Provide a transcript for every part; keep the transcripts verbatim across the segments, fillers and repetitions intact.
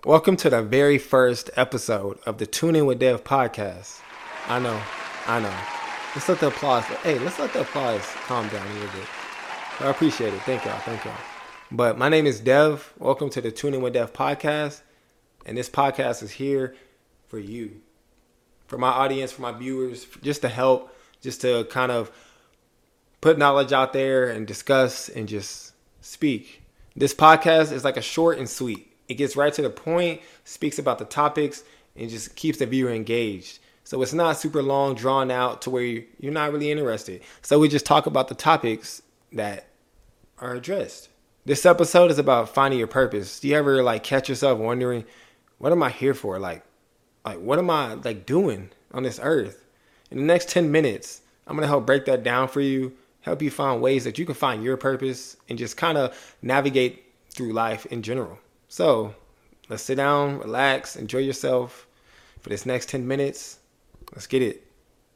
Welcome to the very first episode of the Tune In with Dev podcast. I know, I know. Let's let the applause, hey, let's let the applause calm down a little bit. I appreciate it. Thank y'all, thank y'all. But my name is Dev. Welcome to the Tune In with Dev podcast. And this podcast is here for you, for my audience, for my viewers, just to help, just to kind of put knowledge out there and discuss and just speak. This podcast is like a short and sweet. It gets right to the point, speaks about the topics, and just keeps the viewer engaged. So it's not super long, drawn out to where you're not really interested. So we just talk about the topics that are addressed. This episode is about finding your purpose. Do you ever like catch yourself wondering, what am I here for? Like, like what am I like doing on this earth? In the next ten minutes, I'm going to help break that down for you, help you find ways that you can find your purpose and just kind of navigate through life in general. So let's sit down, relax, enjoy yourself for this next ten minutes. Let's get it.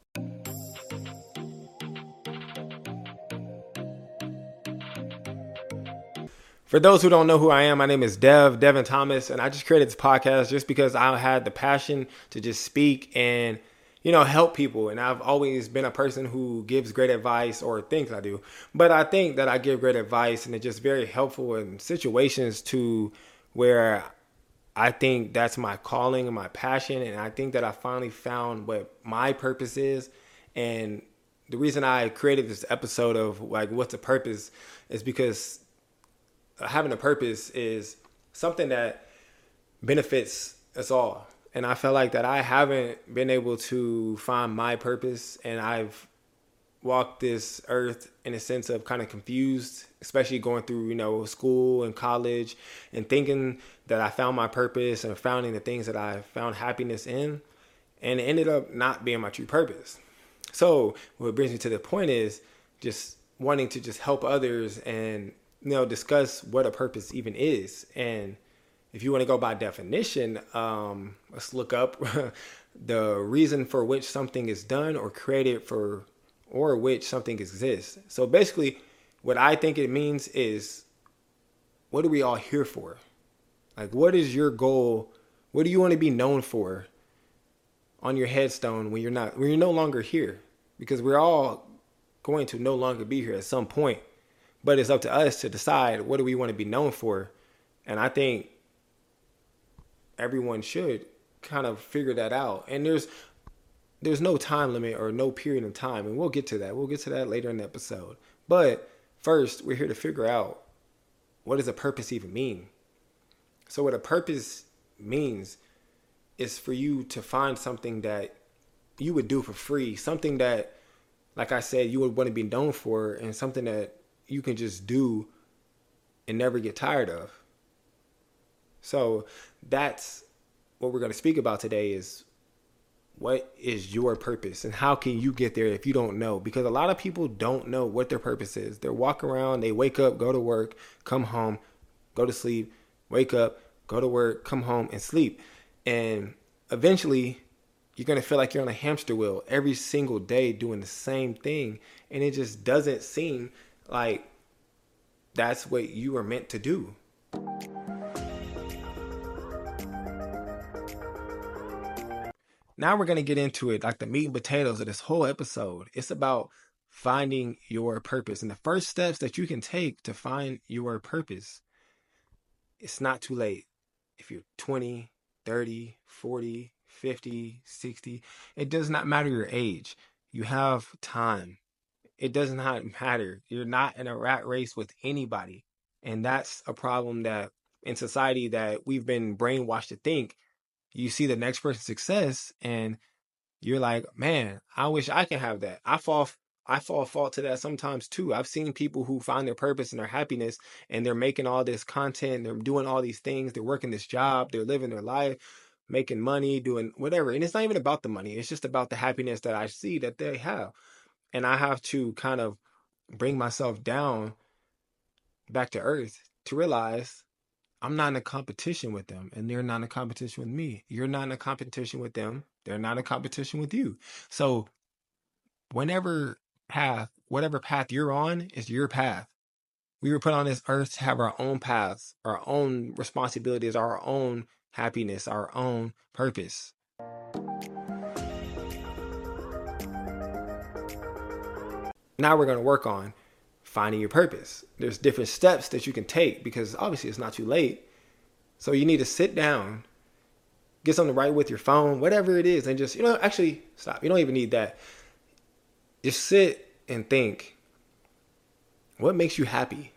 For those who don't know who I am, my name is Dev, Devin Thomas, and I just created this podcast just because I had the passion to just speak and, you know, help people. And I've always been a person who gives great advice, or thinks I do. But I think that I give great advice, and it's just very helpful in situations to where I think that's my calling and my passion. And I think that I finally found what my purpose is. And the reason I created this episode of like, what's a purpose, is because having a purpose is something that benefits us all. And I felt like that I haven't been able to find my purpose, and I've walked this earth in a sense of kind of confused, especially going through, you know, school and college and thinking that I found my purpose and finding the things that I found happiness in. And it ended up not being my true purpose. So what brings me to the point is just wanting to just help others and, you know, discuss what a purpose even is. And if you want to go by definition, um, let's look up the reason for which something is done or created for, or which something exists. So basically, what I think it means is, what are we all here for? Like, what is your goal? What do you want to be known for on your headstone when you're not, when you're no longer here? Because we're all going to no longer be here at some point. But it's up to us to decide, what do we want to be known for? And I think everyone should kind of figure that out. And there's there's no time limit or no period of time. And we'll get to that. We'll get to that later in the episode. But first, we're here to figure out, what does a purpose even mean? So what a purpose means is for you to find something that you would do for free. Something that, like I said, you would want to be known for, and something that you can just do and never get tired of. So that's what we're going to speak about today, is what is your purpose and how can you get there if you don't know? Because a lot of people don't know what their purpose is. They're walking around, they wake up, go to work, come home, go to sleep, wake up, go to work, come home and sleep. And eventually you're going to feel like you're on a hamster wheel every single day doing the same thing. And it just doesn't seem like that's what you are meant to do. Now we're going to get into it, like the meat and potatoes of this whole episode. It's about finding your purpose and the first steps that you can take to find your purpose. It's not too late. If you're twenty, thirty, forty, fifty, sixty, it does not matter your age. You have time. It does not matter. You're not in a rat race with anybody. And that's a problem that in society that we've been brainwashed to think. You see the next person's success and you're like, man, I wish I can have that. I fall I fall fault to that sometimes too. I've seen people who find their purpose and their happiness, and they're making all this content, they're doing all these things, they're working this job, they're living their life, making money, doing whatever. And it's not even about the money. It's just about the happiness that I see that they have. And I have to kind of bring myself down back to earth to realize I'm not in a competition with them, and they're not in a competition with me. You're not in a competition with them. They're not in a competition with you. So whenever path, whatever path you're on is your path. We were put on this earth to have our own paths, our own responsibilities, our own happiness, our own purpose. Now we're going to work on finding your purpose. There's different steps that you can take because obviously it's not too late. So you need to sit down, get something to write with your phone, whatever it is, and just, you know, actually stop. You don't even need that. Just sit and think, what makes you happy?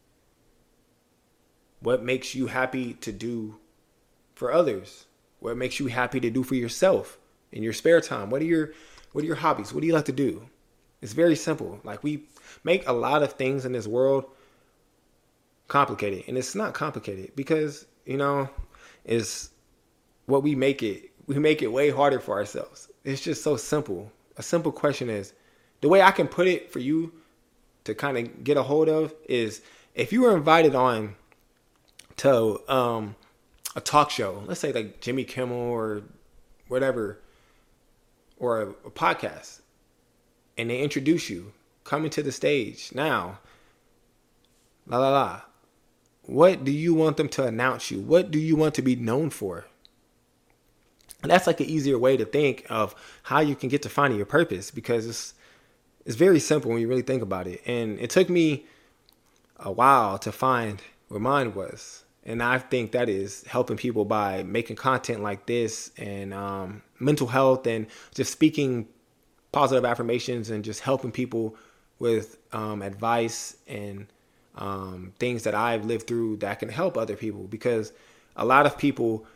What makes you happy to do for others? What makes you happy to do for yourself in your spare time? What are your what are your hobbies? What do you like to do? It's very simple. Like, we make a lot of things in this world complicated, and it's not complicated because, you know, it's what we make it. We make it way harder for ourselves. It's just so simple. A simple question is, the way I can put it for you to kind of get a hold of is, if you were invited on to um, a talk show, let's say like Jimmy Kimmel or whatever, or a, a podcast, and they introduce you coming to the stage now, la la la. What do you want them to announce you? What do you want to be known for? And that's like an easier way to think of how you can get to finding your purpose, because it's it's very simple when you really think about it. And it took me a while to find where mine was. And I think that is helping people by making content like this, and um, mental health, and just speaking positive affirmations, and just helping people with um, advice and um, things that I've lived through that can help other people. Because a lot of people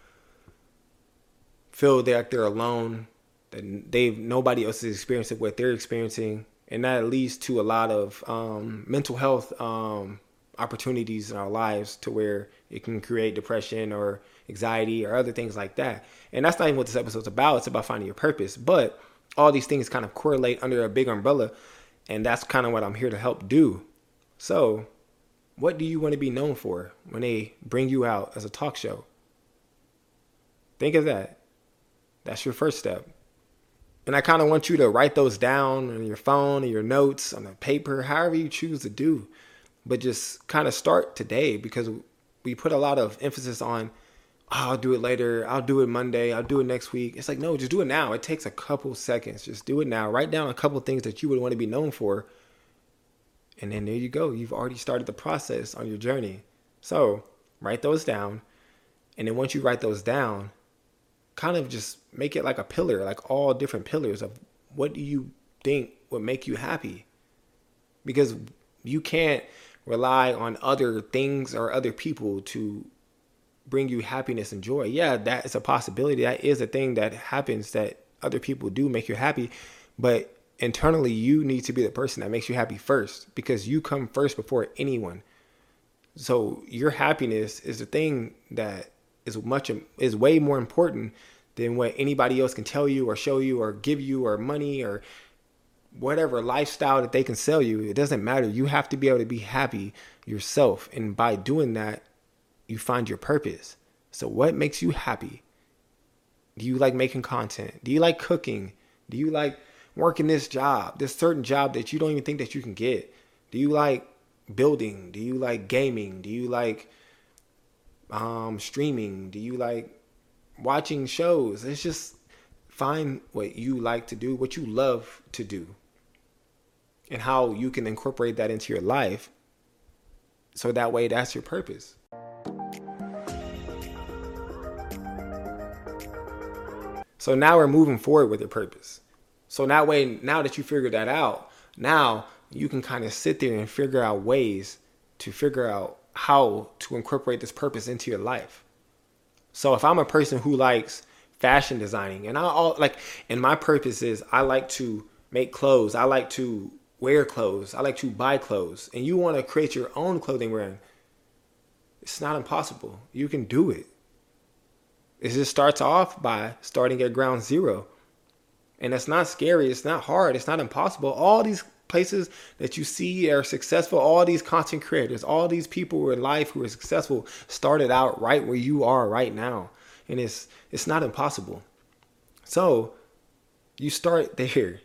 feel that they're alone, that they've nobody else is experiencing what they're experiencing, and that leads to a lot of um, mental health um, opportunities in our lives, to where it can create depression or anxiety or other things like that. And that's not even what this episode's about. It's about finding your purpose. But all these things kind of correlate under a big umbrella, and that's kind of what I'm here to help do. So what do you want to be known for when they bring you out as a talk show? Think of that. That's your first step. And I kind of want you to write those down on your phone, or your notes, on a paper, however you choose to do. But just kind of start today, because we put a lot of emphasis on, oh, I'll do it later, I'll do it Monday, I'll do it next week. It's like, no, just do it now. It takes a couple seconds. Just do it now. Write down a couple things that you would want to be known for. And then there you go. You've already started the process on your journey. So write those down. And then once you write those down, kind of just make it like a pillar, like all different pillars of what do you think would make you happy? Because you can't rely on other things or other people to bring you happiness and joy. Yeah, that is a possibility. That is a thing that happens, that other people do make you happy. But internally, you need to be the person that makes you happy first, because you come first before anyone. So your happiness is the thing that is much is way more important than what anybody else can tell you or show you or give you, or money, or whatever lifestyle that they can sell you. It doesn't matter. You have to be able to be happy yourself. And by doing that, you find your purpose. So what makes you happy? Do you like making content? Do you like cooking? Do you like working this job, this certain job that you don't even think that you can get? Do you like building? Do you like gaming? Do you like um, streaming? Do you like watching shows? It's just find what you like to do, what you love to do, and how you can incorporate that into your life. So that way, that's your purpose. So now we're moving forward with your purpose. So that way, now that you figured that out, now you can kind of sit there and figure out ways to figure out how to incorporate this purpose into your life. So if I'm a person who likes fashion designing, and I all like, and my purpose is I like to make clothes, I like to wear clothes, I like to buy clothes, and you want to create your own clothing brand, it's not impossible. You can do it. It just starts off by starting at ground zero. And it's not scary. It's not hard. It's not impossible. All these places that you see are successful, all these content creators, all these people in life who are successful started out right where you are right now. And it's it's not impossible. So you start there.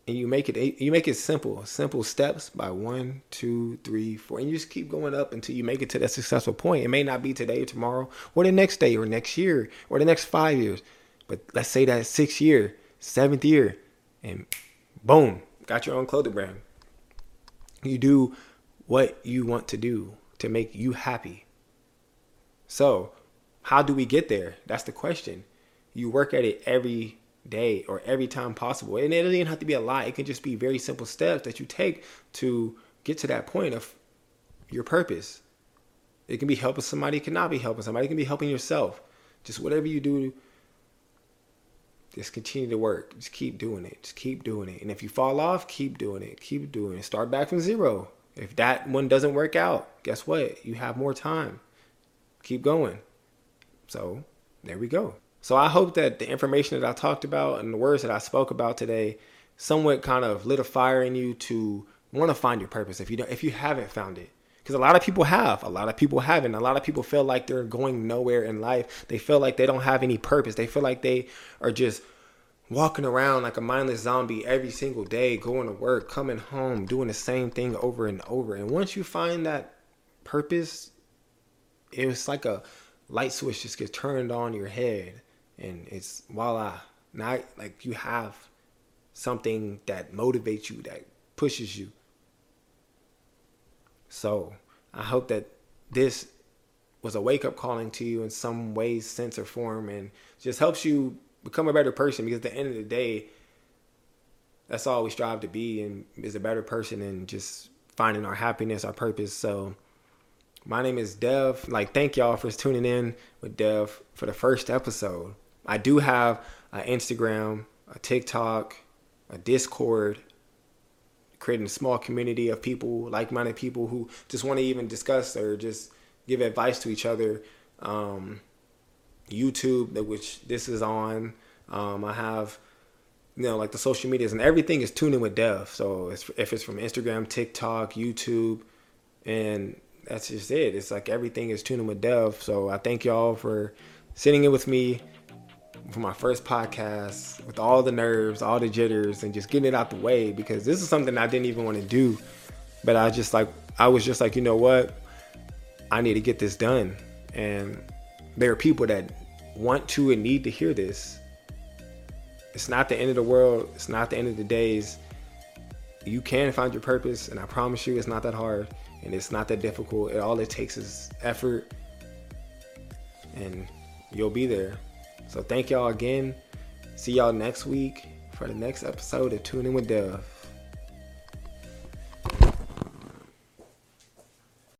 and you make it you make it simple, simple steps by one, two, three, four, and you just keep going up until you make it to that successful point. It may not be today or tomorrow or the next day or next year or the next five years, but let's say that sixth year, seventh year, and boom, got your own clothing brand. You do what you want to do to make you happy. So, how do we get there? That's the question. You work at it every day or every time possible. And it doesn't even have to be a lot. It can just be very simple steps that you take to get to that point of your purpose. It can be helping somebody, it cannot be helping somebody, it can be helping yourself. Just whatever you do, just continue to work. Just keep doing it. Just keep doing it. And if you fall off, keep doing it. Keep doing it. Start back from zero. If that one doesn't work out, guess what? You have more time. Keep going. So there we go. So I hope that the information that I talked about and the words that I spoke about today somewhat kind of lit a fire in you to want to find your purpose if you don't, if you haven't found it. Because a lot of people have. A lot of people haven't. A lot of people feel like they're going nowhere in life. They feel like they don't have any purpose. They feel like they are just walking around like a mindless zombie every single day, going to work, coming home, doing the same thing over and over. And once you find that purpose, it's like a light switch just gets turned on your head. And it's voila. Now, like you have something that motivates you, that pushes you. So I hope that this was a wake-up calling to you in some way, sense, or form, and just helps you become a better person, because at the end of the day, that's all we strive to be, and is a better person and just finding our happiness, our purpose. So my name is Dev. Like, thank y'all for tuning in with Dev for the first episode. I do have an Instagram, a TikTok, a Discord, creating a small community of people, like-minded people who just want to even discuss or just give advice to each other. Um, YouTube, which this is on. Um, I have, you know, like the social medias, and everything is Tuning with Dev. So it's, if it's from Instagram, TikTok, YouTube, and that's just it. It's like everything is Tuning with Dev. So I thank y'all for sitting in with me for my first podcast with all the nerves, all the jitters, and just getting it out the way, because this is something I didn't even want to do. But I just like, I was just like, you know what? I need to get this done. And there are people that want to and need to hear this. It's not the end of the world. It's not the end of the days. You can find your purpose, and I promise you it's not that hard, and it's not that difficult. It, all it takes is effort, and you'll be there. So thank y'all again. See y'all next week for the next episode of Tuning with Dev.